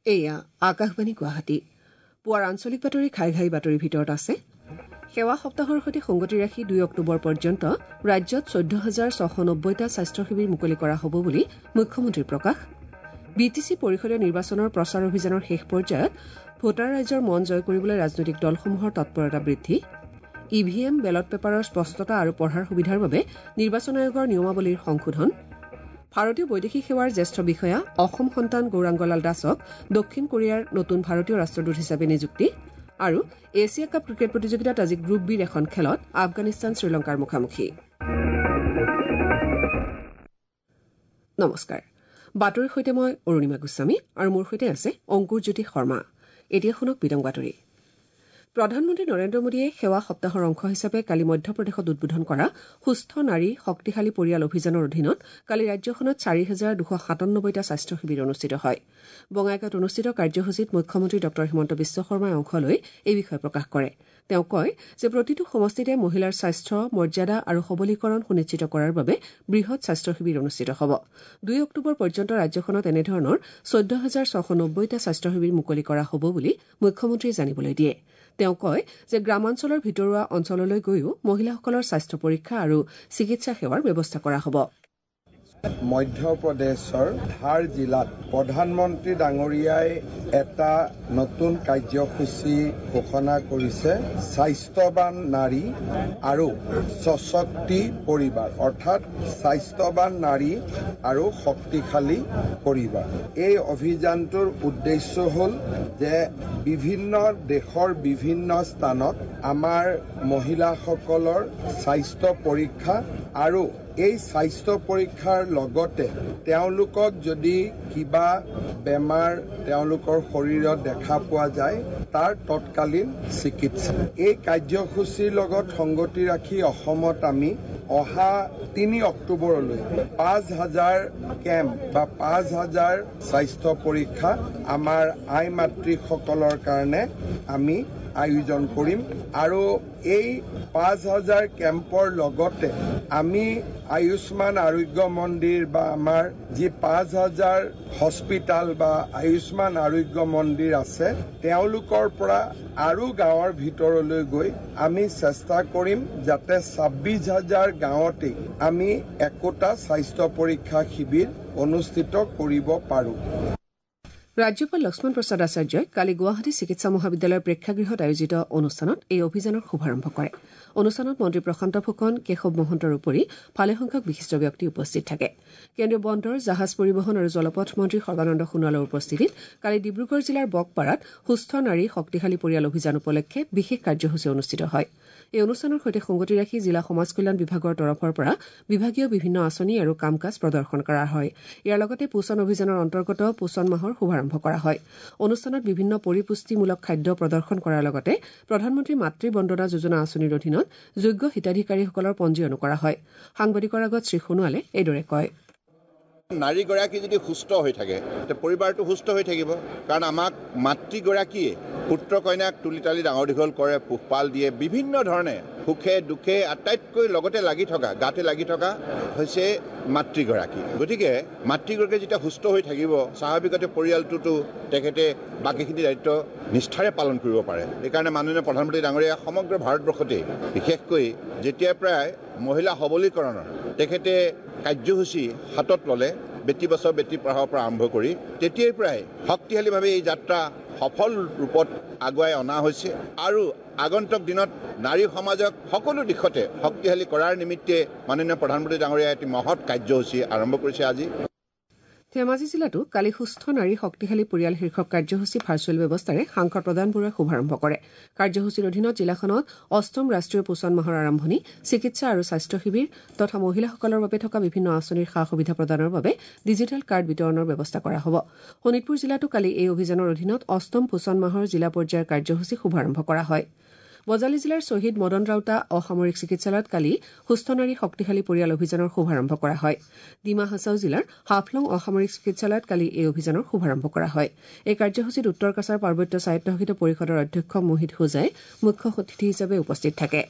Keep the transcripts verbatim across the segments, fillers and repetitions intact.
এয়া আকাশবাণী গুৱাহাটী পুৱাৰ আঞ্চলিক বাতৰি ঘাই ঘাই বাতৰিৰ ভিতৰত আছে সেৱা সপ্তাহৰ সৈতে সংগতি ৰাখি দুই অক্টোবৰ পৰ্যন্ত ৰাজ্যত চৈধ্য হাজাৰ ছশ নব্বৈটা স্বাস্থ্য শিবিৰ মুকলি কৰা হ'ব বুলি মুখ্যমন্ত্ৰীৰ প্ৰকাশ বি টি চি পৰিষদীয় নিৰ্বাচনৰ প্ৰচাৰ অভিযানৰ শেষ পৰ্যায়ত ভোটাৰ ৰাইজৰ মন জয় কৰিবলৈ ৰাজনৈতিক দলসমূহৰ তৎপৰতা বৃদ্ধি ই ভি এম বেলট পেপাৰৰ স্পষ্টতা আৰু পঢ়াৰ সুবিধাৰ বাবে নিৰ্বাচন আয়োগৰ নিয়মাৱলীৰ সংশোধন ভাৰতীয় বৈদেশিক সেৱাৰ জ্যেষ্ঠ বিষয়া অসম সন্তান গৌৰাংগলাল দাসক দক্ষিণ কোৰিয়াৰ নতুন ভাৰতীয় ৰাষ্ট্ৰদূত হিচাপে নিযুক্তি আৰু এছিয়া কাপ ক্ৰিকেট প্ৰতিযোগিতাত আজি গ্ৰুপ বিৰ এখন খেলত আফগানিস্তান শ্ৰীলংকাৰ মুখামুখি নমস্কাৰ বাতৰিৰ সৈতে মই অৰুণিমা গোস্বামী আৰু মোৰ সৈতে আছে অংকুৰ জ্যোতি শৰ্মা এতিয়া শুনক বিতং বাতৰি প্ৰধানমন্ত্ৰী নৰেন্দ্ৰ মোদীয়ে সেৱা সপ্তাহৰ অংশ হিচাপে কালি মধ্যপ্ৰদেশত উদ্বোধন কৰা সুস্থ নাৰী শক্তিশালী পৰিয়াল অভিযানৰ অধীনত কালি ৰাজ্যখনত চাৰি হাজাৰ দুশ সাতানব্বৈটা স্বাস্থ্য শিবিৰ অনুষ্ঠিত হয় বঙাইগাঁৱত অনুষ্ঠিত কাৰ্যসূচীত মুখ্যমন্ত্ৰী ড হিমন্ত বিশ্ব শৰ্মাই অংশ লৈ এই বিষয়ে প্ৰকাশ কৰে তেওঁ কয় যে প্ৰতিটো সমষ্টিতে মহিলাৰ স্বাস্থ্য মৰ্যাদা আৰু সবলীকৰণ সুনিশ্চিত কৰাৰ বাবে বৃহৎ স্বাস্থ্য শিবিৰ অনুষ্ঠিত হ'ব দুই অক্টোবৰ পৰ্যন্ত ৰাজ্যখনত এনেধৰণৰ চৈধ্য হাজাৰ ছশ নব্বৈটা স্বাস্থ্য শিবিৰ মুকলি কৰা হ'ব বুলি মুখ্যমন্ত্ৰীয়ে জানিবলৈ দিয়ে তেওঁ কয় যে গ্ৰামাঞ্চলৰ ভিতৰুৱা অঞ্চললৈ গৈও মহিলাসকলৰ স্বাস্থ্য পৰীক্ষা আৰু চিকিৎসা সেৱাৰ ব্যৱস্থা কৰা হ'ব মধ্যপ্ৰদেশৰ ধাৰ জিলাত প্ৰধানমন্ত্ৰী ডাঙৰীয়াই এটা নতুন কাৰ্যসূচী ঘোষণা কৰিছে স্বাস্থ্যৱান নাৰী আৰু সশক্তি পৰিবাৰ অৰ্থাৎ স্বাস্থ্যৱান নাৰী আৰু শক্তিশালী পৰিবাৰ এই অভিযানটোৰ উদ্দেশ্য হ'ল যে বিভিন্ন দেশৰ বিভিন্ন স্থানত আমাৰ মহিলাসকলৰ স্বাস্থ্য পৰীক্ষা আৰু এই স্বাস্থ্য পৰীক্ষাৰ লগতে তেওঁলোকক যদি কিবা বেমাৰ তেওঁলোকৰ শৰীৰত দেখা পোৱা যায় তাৰ তৎকালীন চিকিৎসা এই কাৰ্যসূচীৰ লগত সংগতি ৰাখি অসমত আমি অহা তিনি অক্টোবৰলৈ পাঁচ হাজাৰ কেম্প বা পাঁচ হাজাৰ স্বাস্থ্য পৰীক্ষা আমাৰ আই মাতৃসকলৰ কাৰণে আমি আয়োজন কৰিম আৰু এই পাঁচ হাজাৰ কেম্পৰ লগতে আমি আয়ুষ্মান আৰোগ্য মন্দিৰ বা আমাৰ যি পাঁচ হাজাৰ হস্পিটাল বা আয়ুষ্মান আৰোগ্য মন্দিৰ আছে তেওঁলোকৰ পৰা আৰু গাঁৱৰ ভিতৰলৈ গৈ আমি চেষ্টা কৰিম যাতে ছাব্বিছ হাজাৰ গাঁৱতে আমি একোটা স্বাস্থ্য পৰীক্ষা শিবিৰ অনুষ্ঠিত কৰিব পাৰোঁ ৰাজ্যপাল লক্ষ্মণ প্ৰসাদ আচাৰ্যই কালি গুৱাহাটী চিকিৎসা মহাবিদ্যালয়ৰ প্ৰেক্ষাগৃহত আয়োজিত অনুষ্ঠানত এই অভিযানৰ শুভাৰম্ভ কৰে অনুষ্ঠানত মন্ত্ৰী প্ৰশান্ত ফুকন কেশৱ মহন্তৰ উপৰি ভালেসংখ্যক বিশিষ্ট ব্যক্তি উপস্থিত থাকে কেন্দ্ৰীয় বন্দৰ জাহাজ পৰিবহণ আৰু জলপথ মন্ত্ৰী সৰ্বানন্দ সোণোৱালৰ উপস্থিতিত কালি ডিব্ৰুগড় জিলাৰ বকপাৰাত সুস্থ নাৰী শক্তিশালী পৰিয়াল অভিযান উপলক্ষে বিশেষ কাৰ্যসূচী অনুষ্ঠিত হয় এই অনুষ্ঠানৰ সৈতে সংগতি ৰাখি জিলা সমাজ কল্যাণ বিভাগৰ তৰফৰ পৰা বিভাগীয় বিভিন্ন আঁচনি আৰু কাম কাজ প্ৰদৰ্শন কৰা হয় ইয়াৰ লগতে পোষণ অভিযানৰ অন্তৰ্গত পোষণ মাহৰ শুভাৰম্ভ কৰা হয় অনুষ্ঠানত বিভিন্ন পৰিপুষ্টিমূলক খাদ্য প্ৰদৰ্শন কৰাৰ লগতে প্ৰধানমন্ত্ৰী মাতৃ বন্দনা যোজনা আঁচনিৰ অধীনত যোগ্য হিতাধিকাৰীসকলৰ পঞ্জীয়নো কৰা হয় সাংবাদিকৰ আগত শ্ৰী সোণোৱালে এইদৰে কয় নাৰীগৰাকী যদি সুস্থ হৈ থাকে তে পৰিবাৰটো সুস্থ হৈ থাকিব কাৰণ আমাক মাতৃগৰাকীয়ে পুত্ৰ কন্যাক তুলি তালি ডাঙৰ দীঘল কৰে পোহপাল দিয়ে বিভিন্ন ধৰণে সুখে দুখে আটাইতকৈ লগতে লাগি থকা গাতে লাগি থকা হৈছে মাতৃগৰাকী গতিকে মাতৃগৰাকী যেতিয়া সুস্থ হৈ থাকিব স্বাভাৱিকতে পৰিয়ালটোতো তেখেতে বাকীখিনি দায়িত্ব নিষ্ঠাৰে পালন কৰিব পাৰে সেইকাৰণে মাননীয় প্ৰধানমন্ত্ৰী ডাঙৰীয়া সমগ্ৰ ভাৰতবৰ্ষতে বিশেষকৈ যেতিয়াৰ পৰাই মহিলা সবলীকৰণৰ তেখেতে কাৰ্যসূচী হাতত ল'লে বেটি বচাও বেটি পঢ়াওৰ পৰা আৰম্ভ কৰি তেতিয়াৰ পৰাই শক্তিশালীভাৱে এই যাত্ৰা সফল ৰূপত আগুৱাই অনা হৈছে আৰু আগন্তুক দিনত নাৰী সমাজক সকলো দিশতে শক্তিশালী কৰাৰ নিমিত্তে মাননীয় প্ৰধানমন্ত্ৰী ডাঙৰীয়াই এটি মহৎ কাৰ্যসূচী আৰম্ভ কৰিছে আজি ধেমাজি জিলাতো কালি সুস্থ নাৰী শক্তিশালী পৰিয়াল শীৰ্ষক কাৰ্যসূচী ভাৰ্চুৱেল ব্যৱস্থাৰে সাংসদ প্ৰদান বৰুৱাই শুভাৰম্ভ কৰে কাৰ্যসূচীৰ অধীনত জিলাখনত অষ্টম ৰাষ্ট্ৰীয় পোষণ মাহৰ আৰম্ভণি চিকিৎসা আৰু স্বাস্থ্য শিবিৰ তথা মহিলাসকলৰ বাবে থকা বিভিন্ন আঁচনিৰ সা সুবিধা প্ৰদানৰ বাবে ডিজিটেল কাৰ্ড বিতৰণৰ ব্যৱস্থা কৰা হ'ব শোণিতপুৰ জিলাতো কালি এই অভিযানৰ অধীনত অষ্টম পোষণ মাহৰ জিলা পৰ্যায়ৰ কাৰ্যসূচী শুভাৰম্ভ কৰা হয় বজালী জিলাৰ শ্বহীদ মদন ৰাউতা অসামৰিক চিকিৎসালয়ত কালি সুস্থ নাৰী শক্তিশালী পৰিয়াল অভিযানৰ শুভাৰম্ভ কৰা হয় ডিমা হাছাও জিলাৰ হাফলং অসামৰিক চিকিৎসালয়ত কালি এই অভিযানৰ শুভাৰম্ভ কৰা হয় এই কাৰ্যসূচীত উত্তৰ কাছাৰ পাৰ্বত্য স্বায়ত্তশাসিত পৰিষদৰ অধ্যক্ষ মোহিত হোজাই মুখ্য অতিথি হিচাপে উপস্থিত থাকে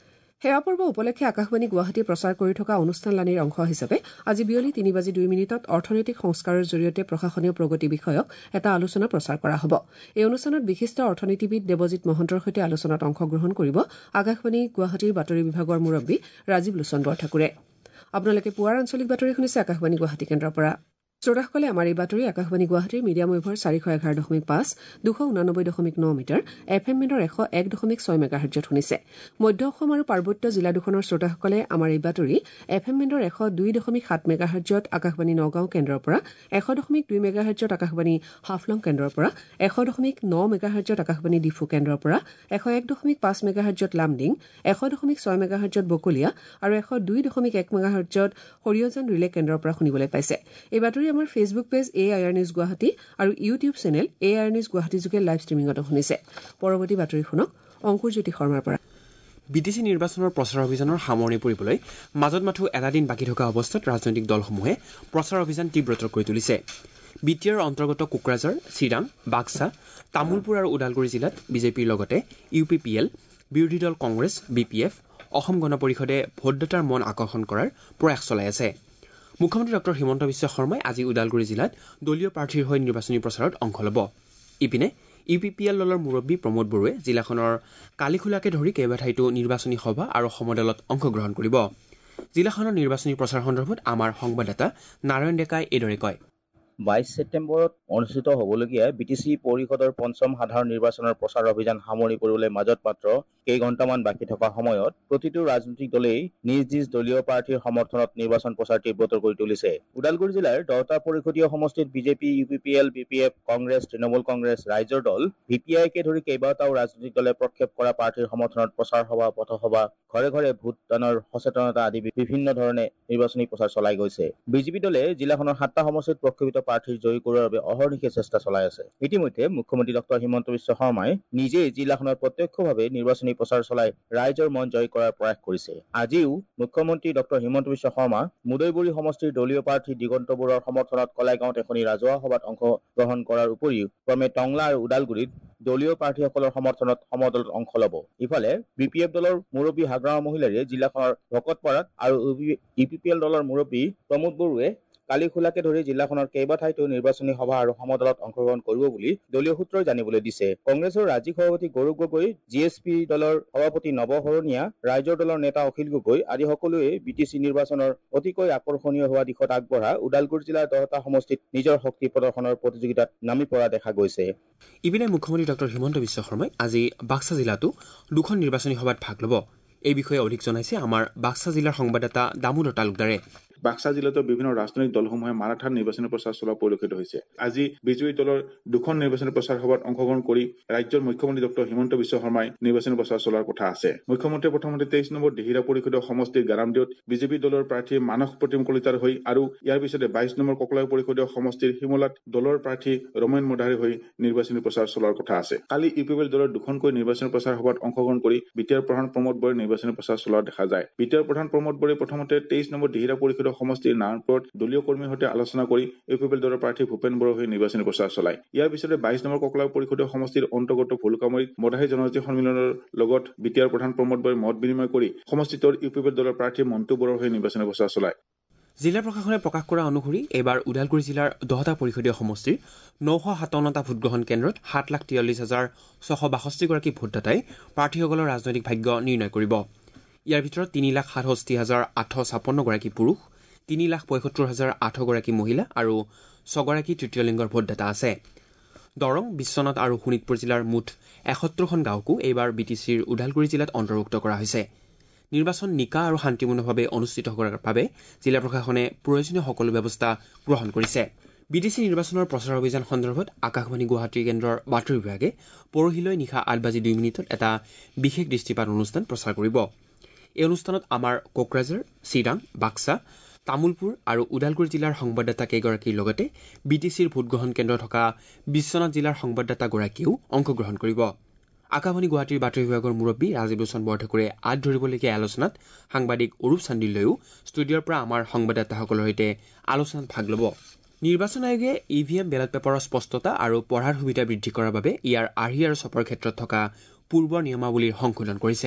সেৱা পৰ্ব উপলক্ষে আকাশবাণী গুৱাহাটীয়ে প্ৰচাৰ কৰি থকা অনুষ্ঠানলানিৰ অংশ হিচাপে আজি বিয়লি তিনি বাজি দুই মিনিটত অৰ্থনৈতিক সংস্কাৰৰ জৰিয়তে প্ৰশাসনীয় প্ৰগতি বিষয়ক এটা আলোচনা প্ৰচাৰ কৰা হ'ব। এই অনুষ্ঠানত বিশিষ্ট অৰ্থনীতিবিদ দেৱজিৎ মহন্তৰ সৈতে আলোচনাত অংশগ্ৰহণ কৰিব আকাশবাণী গুৱাহাটীৰ বাতৰি বিভাগৰ মুৰব্বী ৰাজীৱ লোচন বৰঠাকুৰে। আপোনালোকে পুৱাৰ আঞ্চলিক বাতৰি শুনিছে আকাশবাণী গুৱাহাটী কেন্দ্ৰৰ পৰা। শ্ৰোতাসকলে আমাৰ এই বাতৰি আকাশবাণী গুৱাহাটীৰ মিডিয়াম ৱেভৰ চাৰিশ এঘাৰ দশমিক পাঁচ দুশ ঊনানব্বৈ দশমিক ন মিটাৰ এফ এম মিটাৰ এশ এক দশমিক ছয় মেগাহাৰ্জত শুনিছে। মধ্য অসম আৰু পাৰ্বত্য জিলা দুখনৰ শ্ৰোতাসকলে আমাৰ এই বাতৰি এফ এম মিটাৰ এশ দুই দশমিক সাত মেগাহাৰ্জত আকাশবাণী নগাঁও কেন্দ্ৰৰ পৰা, এশ দশমিক দুই মেগাহাৰ্জত আকাশবাণী হাফলং কেন্দ্ৰৰ পৰা, এশ দশমিক ন মেগাহাৰ্জত আকাশবাণী ডিফু কেন্দ্ৰৰ পৰা, এশ এক দশমিক পাঁচ মেগাহাৰ্জত লামডিং, এশ দশমিক ছয় মেগাহাৰ্জত বকলীয়া আৰু এশ দুই দশমিক এক মেগাহাৰ্জত সৰিয়জান ৰিলে কেন্দ্ৰৰ পৰা শুনিবলৈ পাইছে। এই বাতৰি আমাৰ Facebook page A I R news Guwahati আৰু YouTube channel A I R news Guwahati যোগে লাইভ ষ্ট্ৰিমিঙতো শুনিছে। পৰৱৰ্তী বাতৰি শুনক অংকুৰ জ্যোতি শৰ্মাৰ পৰা। বি টি চি নিৰ্বাচনৰ প্ৰচাৰ অভিযানৰ সামৰণি পৰিবলৈ মাজত মাথো এটা দিন বাকী থকা অৱস্থাত ৰাজনৈতিক দলসমূহে প্ৰচাৰ অভিযান তীব্ৰতৰ কৰি তুলিছে। বি টি আৰৰ অন্তৰ্গত কোকৰাঝাৰ, চিৰাং, বাক্সা, তামুলপুৰ আৰু ওদালগুৰি জিলাত বিজেপিৰ লগতে ইউ পি পি এল, বিৰোধী দল Congress, B P F, Asom Gana পৰিষদে ভোটদাতাৰ মন আকৰ্ষণ কৰাৰ প্ৰয়াস চলাই আছে। মুখ্যমন্ত্ৰী ডক্টৰ হিমন্ত বিশ্ব শৰ্মাই আজি ওদালগুৰি জিলাত দলীয় প্ৰাৰ্থীৰ হৈ নিৰ্বাচনী প্ৰচাৰত অংশ ল'ব। ইপিনে ইউ পি পি এল দলৰ মুৰব্বী প্ৰমোদ বড়োৱে জিলাখনৰ কালিখোলাকে ধৰি কেইবাঠাইতো নিৰ্বাচনী সভা আৰু সমদলত অংশগ্ৰহণ কৰিব। জিলাখনৰ নিৰ্বাচনী প্ৰচাৰ সন্দৰ্ভত আমাৰ সংবাদদাতা নাৰায়ণ ডেকাই এইদৰে কয়। বাইছ ছেপ্টেম্বৰত অনুষ্ঠিত হ'বলগীয়া বি টি চি পৰিষদৰ পঞ্চম সাধাৰণ নিৰ্বাচনৰ প্ৰচাৰ অভিযান সামৰি পৰিবলৈ মাজত মাত্ৰ কেইঘণ্টামান বাকী থকা সময়ত প্ৰতিটো ৰাজনৈতিক দলেই নিজ নিজ দলীয় প্ৰাৰ্থীৰ সমৰ্থনত নিৰ্বাচন প্ৰচাৰ তীব্ৰতৰ কৰি তুলিছে। ওদালগুৰি জিলাৰ দহটা পৰিষদীয় সমষ্টিত BJP, U P P L, B P F, Congress, Trinamool Congress, ৰাইজৰ দল, ভি পি আইকে ধৰি কেইবাটাও ৰাজনৈতিক দলে প্ৰক্ষেপ কৰা প্ৰাৰ্থীৰ সমৰ্থনত প্ৰচাৰ সভা, পথসভা, ঘৰে ঘৰে ভোটদানৰ সচেতনতা আদি বিভিন্ন ধৰণে নিৰ্বাচনী প্ৰচাৰ চলাই গৈছে। বিজেপি দলে জিলাখনৰ সাতটা সমষ্টিত প্ৰক্ষেপিত প্ৰাৰ্থীৰ জয়ী কৰোৱাৰ বাবে অহৰ্নিশে চেষ্টা চলাই আছে। ইতিমধ্যে মুখ্যমন্ত্ৰী ডক্টৰ হিমন্ত বিশ্ব শৰ্মাই নিজেই জিলাখনত প্ৰত্যক্ষভাৱে নিৰ্বাচনী প্ৰচাৰ চলাই ৰাইজৰ মন জয় কৰাৰ প্ৰয়াস কৰিছে। আজিও মুখ্যমন্ত্ৰী ডক্টৰ হিমন্ত বিশ্ব শৰ্মা মুদৈবুৰী সমষ্টিৰ দলীয় প্ৰাৰ্থী দিগন্ত বৰুৱাৰ সমৰ্থনত কলাইগাঁৱত এখনি ৰাজহুৱা সভাত অংশগ্ৰহণ কৰাৰ উপৰিও ক্ৰমে টংলা আৰু ওদালগুৰিত দলীয় প্ৰাৰ্থীসকলৰ সমৰ্থনত সমদলত অংশ ল'ব। ইফালে বি পি এফ দলৰ মুৰব্বী হাগ্ৰামা মহিলাৰে জিলাখনৰ ভকতপাৰাত আৰু ইউ পি পি এল দলৰ মুৰব্বী প্ৰমোদ বড়োৱে কালিখোলাকে ধৰি জিলাখনৰ কেইবাঠাইতো নিৰ্বাচনী সভা আৰু সমদলত অংশগ্ৰহণ কৰিব বুলি দলীয় সূত্ৰই জানিবলৈ দিছে। কংগ্ৰেছৰ ৰাজ্যিক সভাপতি Gaurav Gogoi, G S P দলৰ সভাপতি নৱ শৰণীয়া, ৰাইজৰ দলৰ নেতা অখিল গগৈ আদি সকলোৱে বি টি চি নিৰ্বাচনৰ অতিকৈ আকৰ্ষণীয় হোৱা দিশত আগবঢ়া ওদালগুৰি জিলাৰ দহটা সমষ্টিত নিজৰ শক্তি প্ৰদৰ্শনৰ প্ৰতিযোগিতাত নামি পৰা দেখা গৈছে। ইপিনে মুখ্যমন্ত্ৰী ডক্টৰ হিমন্ত বিশ্ব শৰ্মাই আজি বাক্সা জিলাতো দুখন নিৰ্বাচনী সভাত ভাগ ল'ব। এই বিষয়ে অধিক জনাইছে আমাৰ বাক্সা জিলাৰ সংবাদদাতা দামোদৰ তালুকদাৰে। বাক্সা জিলাতো বিভিন্ন ৰাজনৈতিক দলসমূহে মাৰাঠাৰ নিৰ্বাচনী প্ৰচাৰ চলোৱা পৰিলক্ষিত হৈছে। আজি বিজয়ী দলৰ দুখন নিৰ্বাচনী প্ৰচাৰ সভাত অংশগ্ৰহণ কৰি ৰাজ্যৰ মুখ্যমন্ত্ৰী ডক্টৰ হিমন্ত বিশ্ব শৰ্মাই নিৰ্বাচনী প্ৰচাৰ চলোৱাৰ কথা আছে। মুখ্যমন্ত্ৰীয়ে প্ৰথমতে তেইছ নম্বৰ দেহিৰা পৰিষদীয় সমষ্টিৰ গাৰামদিয়ত বিজেপি দলৰ প্ৰাৰ্থী মানস প্ৰতিম কলিতাৰ হৈ আৰু ইয়াৰ পিছতে বাইছ নম্বৰ ককলাই পৰিষদীয় সমষ্টিৰ শিমলাত দলৰ প্ৰাৰ্থী ৰমেন মদাৰী হৈ নিৰ্বাচনী প্ৰচাৰ চলোৱাৰ কথা আছে। কালি ইউ পি পি এল দলৰ দুখনকৈ নিৰ্বাচনী প্ৰচাৰ সভাত অংশগ্ৰহণ কৰি বি টি আৰ প্ৰধান প্ৰমোদ বড়োৱে নিৰ্বাচনী প্ৰচাৰ চলোৱা দেখা যায়। বি টি আৰ প্ৰধান প্ৰমোদ বড়োৱে প্ৰথমতে তেইছ নম্বৰ দেহিৰা পৰিষদীয় সমষ্টিৰ নাৰায়ণপুৰত দলীয় কৰ্মীৰ সৈতে আলোচনা কৰি ইউ পি পি এল দলৰ প্ৰাৰ্থী ভূপেন বড়ো হৈ নিৰ্বাচনী প্ৰচাৰ চলায়। ইয়াৰ পিছতে বাইছ নম্বৰ ককলাই পৰিষদীয় সমষ্টিৰ অন্তৰ্গত ভুলকামৰীত মদাহী জনজাতি সন্মিলনৰ লগত বি টি আৰ প্ৰধান প্ৰমোদ বড়োৱে মত বিনিময় কৰি সমষ্টিটোৰ ইউ পি পি এল দলৰ প্ৰাৰ্থী মণ্টু বড়োৰ হৈ নিৰ্বাচনী প্ৰচাৰ চলায়। জিলা প্ৰশাসনে প্ৰকাশ কৰা অনুসৰি এইবাৰ ওদালগুৰি জিলাৰ দহটা পৰিষদীয় সমষ্টিৰ নশ সাতাৱন্নটা ভোটগ্ৰহণ কেন্দ্ৰত সাত লাখ তিয়াল্লিছ হাজাৰ ছশ বাষষ্ঠিগৰাকী ভোটদাতাই প্ৰাৰ্থীসকলৰ ৰাজনৈতিক ভাগ্য নিৰ্ণয় কৰিব। ইয়াৰ ভিতৰত তিনি লাখ সাতষষ্ঠি হাজাৰ আঠশ ছাপন্নগৰাকী পুৰুষ, তিনি লাখ পঁয়সত্তৰ হাজাৰ আঠগৰাকী মহিলা আৰু ছগৰাকী তৃতীয় লিংগৰ ভোটদাতা আছে। দৰং, বিশ্বনাথ আৰু শোণিতপুৰ জিলাৰ মুঠ এসত্তৰখন গাঁৱকো এইবাৰ বি টি চিৰ ওদালগুৰি জিলাত অন্তৰ্ভুক্ত কৰা হৈছে। নিৰ্বাচন নিকা আৰু শান্তিপূৰ্ণভাৱে অনুষ্ঠিত কৰাৰ বাবে জিলা প্ৰশাসনে প্ৰয়োজনীয় সকলো ব্যৱস্থা গ্ৰহণ কৰিছে। বি টি চি নিৰ্বাচনৰ প্ৰচাৰ অভিযান সন্দৰ্ভত আকাশবাণী গুৱাহাটী কেন্দ্ৰৰ বাতৰি বিভাগে পৰহিলৈ নিশা আঠ বাজি দুই মিনিটত এটা বিশেষ দৃষ্টিপাত অনুষ্ঠান প্ৰচাৰ কৰিব। এই অনুষ্ঠানত আমাৰ কোকৰাঝাৰ, চিৰাং, বাক্সা, তামুলপুৰ আৰু ওদালগুৰি জিলাৰ সংবাদদাতা কেইগৰাকীৰ লগতে বি টি চিৰ ভোটগ্ৰহণ কেন্দ্ৰ থকা বিশ্বনাথ জিলাৰ সংবাদদাতাগৰাকীয়েও অংশগ্ৰহণ কৰিব। আকাশবাণী গুৱাহাটীৰ বাতৰি বিভাগৰ মুৰব্বী ৰাজীৱ লোচন বৰঠাকুৰে আঁত ধৰিবলগীয়া আলোচনাত সাংবাদিক অৰূপ চান্দিলৈও ষ্টুডিঅ'ৰ পৰা আমাৰ সংবাদদাতাসকলৰ সৈতে আলোচনাত ভাগ ল'ব। নিৰ্বাচন আয়োগে ই ভি এম বেলট পেপাৰৰ স্পষ্টতা আৰু পঢ়াৰ সুবিধা বৃদ্ধি কৰাৰ বাবে ইয়াৰ আৰ্হি আৰু চপৰ ক্ষেত্ৰত থকা পূৰ্বৰ নিয়মাৱলীৰ সংশোধন কৰিছে।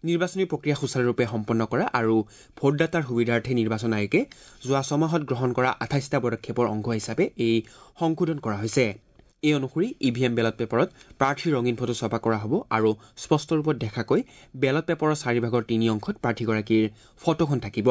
নিৰ্বাচনী প্ৰক্ৰিয়া সুচাৰুৰূপে সম্পন্ন কৰা আৰু ভোটদাতাৰ সুবিধাৰ্থে নিৰ্বাচন আয়োগে যোৱা ছমাহত গ্ৰহণ কৰা আঠাইছটা পদক্ষেপৰ অংশ হিচাপে এই সংশোধন কৰা হৈছে। এই অনুসৰি ই ভি এম বেলট পেপাৰত প্ৰাৰ্থীৰ ৰঙীন ফটো ছপা কৰা হ'ব আৰু স্পষ্ট ৰূপত দেখাকৈ বেলট পেপাৰৰ চাৰিভাগৰ তিনি অংশত প্ৰাৰ্থীগৰাকীৰ ফটোখন থাকিব।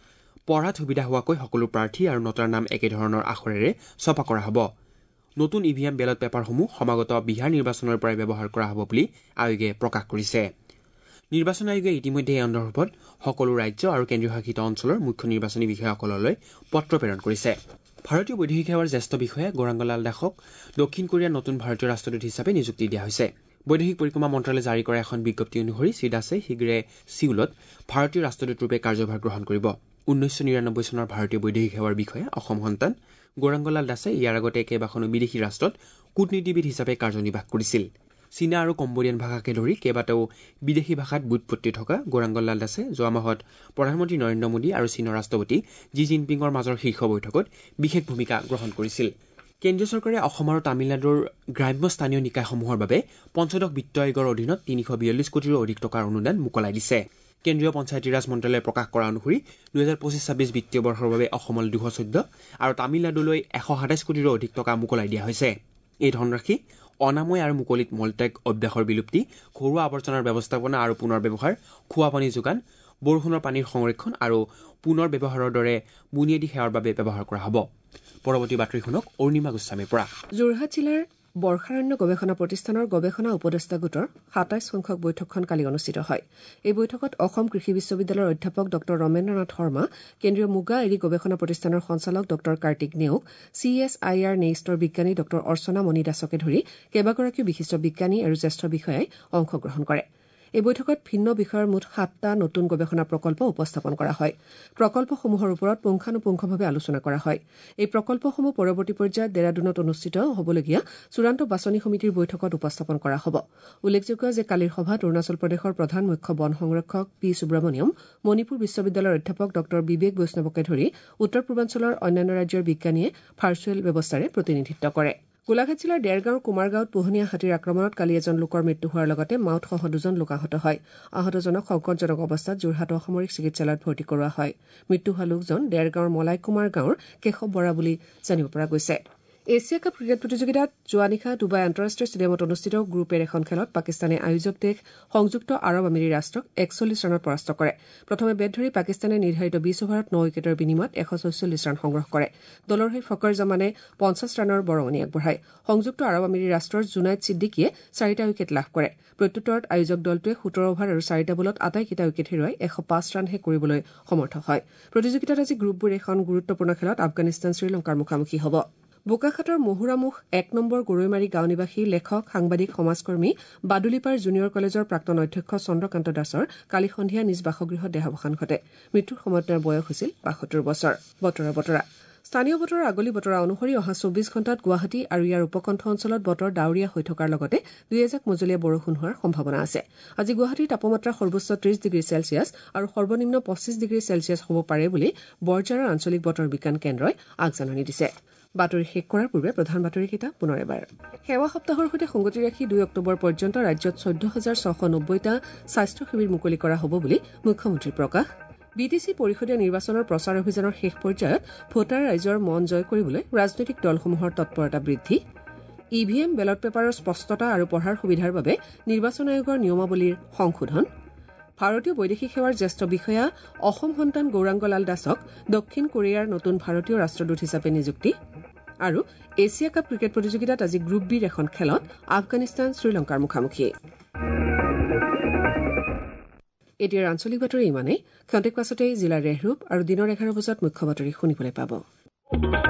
পঢ়াত সুবিধা হোৱাকৈ সকলো প্ৰাৰ্থী আৰু নটাৰ নাম একেধৰণৰ আখৰেৰে ছপা কৰা হ'ব। নতুন ই ভি এম বেলট পেপাৰসমূহ সমাগত বিহাৰ নিৰ্বাচনৰ পৰাই ব্যৱহাৰ কৰা হ'ব বুলি আয়োগে প্ৰকাশ কৰিছে। নিৰ্বাচন আয়োগে ইতিমধ্যে এই সন্দৰ্ভত সকলো ৰাজ্য আৰু কেন্দ্ৰীয় শাসিত অঞ্চলৰ মুখ্য নিৰ্বাচনী বিষয়াসকললৈ পত্ৰ প্ৰেৰণ কৰিছে। ভাৰতীয় বৈদেশিক সেৱাৰ জ্যেষ্ঠ বিষয়া গৌৰাংগলাল দাসক দক্ষিণ কোৰিয়াৰ নতুন ভাৰতীয় ৰাষ্ট্ৰদূত হিচাপে নিযুক্তি দিয়া হৈছে। বৈদেশিক পৰিক্ৰমা মন্ত্ৰালয়ে জাৰি কৰা এখন বিজ্ঞপ্তি অনুসৰি শ্ৰীদাসে শীঘ্ৰে ছিউলত ভাৰতীয় ৰাষ্ট্ৰদূতৰূপে কাৰ্যভাৰ গ্ৰহণ কৰিব। ঊনৈছশ নিৰানব্বৈ চনৰ ভাৰতীয় বৈদেশিক সেৱাৰ বিষয়া অসম সন্তান গৌৰাংগলাল দাসে ইয়াৰ আগতে কেইবাখনো বিদেশী ৰাষ্ট্ৰত কূটনীতিবিদ হিচাপে কাৰ্যনিৰ্বাহ কৰিছিল। চীনা আৰু কম্বোডিয়ান ভাষাকে ধৰি কেইবাটাও বিদেশী ভাষাত ব্যুৎপত্তি থকা গৌৰাংগলাল দাসে যোৱা মাহত প্ৰধানমন্ত্ৰী নৰেন্দ্ৰ মোদী আৰু চীনৰ ৰাষ্ট্ৰপতি জি জিনপিঙৰ মাজৰ শীৰ্ষ বৈঠকত বিশেষ ভূমিকা গ্ৰহণ কৰিছিল। কেন্দ্ৰীয় চৰকাৰে অসম আৰু তামিলনাডুৰ গ্ৰাম্য স্থানীয় নিকায়সমূহৰ বাবে পঞ্চদশ বিত্ত আয়োগৰ অধীনত তিনিশ বিয়াল্লিছ কোটিৰো অধিক টকাৰ অনুদান মোকলাই দিছে। কেন্দ্ৰীয় পঞ্চায়তী ৰাজ মন্ত্ৰালয়ে প্ৰকাশ কৰা অনুসৰি দুহেজাৰ পঁচিছ ছাব্বিছ বিত্তীয় বৰ্ষৰ বাবে অসমলৈ দুশ চৈধ্য আৰু তামিলনাডুলৈ এশ সাতাইছ কোটিৰো অধিক টকা মোকলাই দিয়া হৈছে। এই ধনৰাশি অনাময় আৰু মুকলিত মলত্যাগ অভ্যাসৰ বিলুপ্তি, ঘৰুৱা আৱৰ্জনাৰ ব্যৱস্থাপনা আৰু পুনৰ ব্যৱহাৰ, খোৱা পানী যোগান, বৰষুণৰ পানীৰ সংৰক্ষণ আৰু পুনৰ ব্যৱহাৰৰ দৰে বুনিয়াদী সেৱাৰ বাবে ব্যৱহাৰ কৰা হ'ব। পৰৱৰ্তী বাতৰি শুনক অৰুণিমা গোস্বামীৰ পৰা। যোৰহাট জিলাৰ বৰ্ষাৰণ্য গৱেষণা প্ৰতিষ্ঠানৰ গৱেষণা উপদেষ্টা গোটৰ সাতাইছ সংখ্যক বৈঠকখন কালি অনুষ্ঠিত হয়। এই বৈঠকত অসম কৃষি বিশ্ববিদ্যালয়ৰ অধ্যাপক ড ৰমেন্দ্ৰ নাথ শৰ্মা, কেন্দ্ৰীয় মুগা এৰী গৱেষণা প্ৰতিষ্ঠানৰ সঞ্চালক ড Kartik Neog, C S I R নেইষ্টৰ বিজ্ঞানী ড অৰ্চনা মণি দাসকে ধৰি কেইবাগৰাকীও বিশিষ্ট বিজ্ঞানী আৰু জ্যেষ্ঠ বিষয়াই অংশগ্ৰহণ কৰে। এই বৈঠকত ভিন্ন বিষয়ৰ মুঠ সাতটা নতুন গৱেষণা প্ৰকল্প উপস্থাপন কৰা হয়। প্ৰকল্পসমূহৰ ওপৰত পুংখানুপুংখভাৱে আলোচনা কৰা হয়। এই প্ৰকল্পসমূহ পৰৱৰ্তী পৰ্যায়ত ডেৰাডুনত অনুষ্ঠিত হ'বলগীয়া চূড়ান্ত বাছনি সমিতিৰ বৈঠকত উপস্থাপন কৰা হ'ব। উল্লেখযোগ্য যে কালিৰ সভাত অৰুণাচল প্ৰদেশৰ প্ৰধান মুখ্য বন সংৰক্ষক পি সুব্ৰমণিয়ম, মণিপুৰ বিশ্ববিদ্যালয়ৰ অধ্যাপক ড বিবেক বৈষ্ণৱকে ধৰি উত্তৰ পূৰ্বাঞ্চলৰ অন্যান্য ৰাজ্যৰ বিজ্ঞানীয়ে ভাৰ্চুৱেল ব্যৱস্থাৰে প্ৰতিনিধিত্ব কৰে। গোলাঘাট জিলাৰ ডেৰগাঁৱৰ কুমাৰগাঁৱত পোহনীয়া হাতীৰ আক্ৰমণত কালি এজন লোকৰ মৃত্যু হোৱাৰ লগতে মাউতসহ দুজন লোক আহত হয়। আহতজনক সংকটজনক অৱস্থাত যোৰহাট অসামৰিক চিকিৎসালয়ত ভৰ্তি কৰোৱা হয়। মৃত্যু হোৱা লোকজন ডেৰগাঁৱৰ মলাই কুমাৰ গাঁৱৰ কেশৱ বৰা বুলি জানিব পৰা গৈছে। এছিয়া কাপ ক্ৰিকেট প্ৰতিযোগিতাত যোৱা নিশা ডুবাই আন্তঃৰাষ্ট্ৰীয় ষ্টেডিয়ামত অনুষ্ঠিত গ্ৰুপ এৰ এখন খেলত পাকিস্তানে আয়োজক দেশ সংযুক্ত আৰৱ আমিৰি ৰাষ্ট্ৰক একচল্লিছ ৰানত পৰাস্ত কৰে। প্ৰথমে বেট ধৰি পাকিস্তানে নিৰ্ধাৰিত বিছ অভাৰত ন উইকেটৰ বিনিময়ত এশ ছয়চল্লিছ ৰান সংগ্ৰহ কৰে। দলৰ হৈ ফকৰ জামানে পঞ্চাছ ৰানৰ বৰঙণি আগবঢ়ায়। সংযুক্ত আৰৱ আমিৰি ৰাষ্ট্ৰৰ জুনাইদ ছিদ্দিকিয়ে চাৰিটা উইকেট লাভ কৰে। প্ৰত্যুত্তৰত আয়োজক দলটোৱে সোতৰ অভাৰ আৰু চাৰিটা বলত আটাইকেইটা উইকেট হেৰুৱাই এশ পাঁচ ৰানহে কৰিবলৈ সমৰ্থ হয়। প্ৰতিযোগিতাত আজি গ্ৰুপবোৰ এখন গুৰুত্বপূৰ্ণ খেলত আফগানিস্তান শ্ৰীলংকাৰ মুখামুখি হ'ব। বোকাখাটৰ মহুৰামুখ এক নম্বৰ গৰৈমাৰী গাঁও নিবাসী লেখক সাংবাদিক সমাজকৰ্মী বাদুলিপাৰ জুনিয়ৰ কলেজৰ প্ৰাক্তন অধ্যক্ষ চন্দ্ৰকান্ত দাসৰ কালি সন্ধিয়া নিজ বাসগৃহত দেহাৱসান ঘটে। মৃত্যুৰ সময়ত তেওঁৰ বয়স হৈছিল বাসত্তৰ বছৰ। বতৰৰ বতৰা স্থানীয় বতৰৰ আগলি বতৰা অনুসৰি অহা চৌবিছ ঘণ্টাত গুৱাহাটী আৰু ইয়াৰ উপকণ্ঠ অঞ্চলত বতৰ ডাৱৰীয়া হৈ থকাৰ লগতে দুই এজাক মজলীয়া বৰষুণ হোৱাৰ সম্ভাৱনা আছে। আজি গুৱাহাটীৰ তাপমাত্ৰা সৰ্বোচ্চ ত্ৰিশ ডিগ্ৰী চেলছিয়াছ আৰু সৰ্বনিম্ন পঁচিছ ডিগ্ৰী চেলছিয়াছ হ'ব পাৰে বুলি বৰঝাৰৰ আঞ্চলিক বতৰ বিজ্ঞান কেন্দ্ৰই আগজাননী দিছে। বাতৰি শেষ কৰাৰ পূৰ্বে প্ৰধান বাতৰিকেইটা পুনৰ এবাৰ। সেৱা সপ্তাহৰ সৈতে সংগতি ৰাখি দুই অক্টোবৰ পৰ্যন্ত ৰাজ্যত চৈধ্য হাজাৰ ছশ নব্বৈটা স্বাস্থ্য শিবিৰ মুকলি কৰা হ'ব বুলি মুখ্যমন্ত্ৰীৰ প্ৰকাশ। বি টি চি পৰিষদীয় নিৰ্বাচনৰ প্ৰচাৰ অভিযানৰ শেষ পৰ্যায়ত ভোটাৰ ৰাইজৰ মন জয় কৰিবলৈ ৰাজনৈতিক দলসমূহৰ তৎপৰতা বৃদ্ধি। ই ভি এম বেলট পেপাৰৰ স্পষ্টতা আৰু পঢ়াৰ সুবিধাৰ বাবে নিৰ্বাচন আয়োগৰ নিয়মাৱলীৰ সংশোধন। ভাৰতীয় বৈদেশিক সেৱাৰ জ্যেষ্ঠ বিষয়া অসম সন্তান গৌৰাংগলাল দাসক দক্ষিণ কোৰিয়াৰ নতুন ভাৰতীয় ৰাষ্ট্ৰদূত হিচাপে নিযুক্তি। আৰু এছিয়া কাপ ক্ৰিকেট প্ৰতিযোগিতাত আজি গ্ৰুপ বিৰ এখন খেলত আফগানিস্তান শ্ৰীলংকাৰ মুখামুখি। এতিয়াৰ আঞ্চলিক বাতৰি ইমানেই। ক্ষন্তেক পাছতেই জিলাৰ ৰেহৰূপ আৰু দিনৰ এঘাৰ বজাত মুখ্য বাতৰি শুনিবলৈ পাব।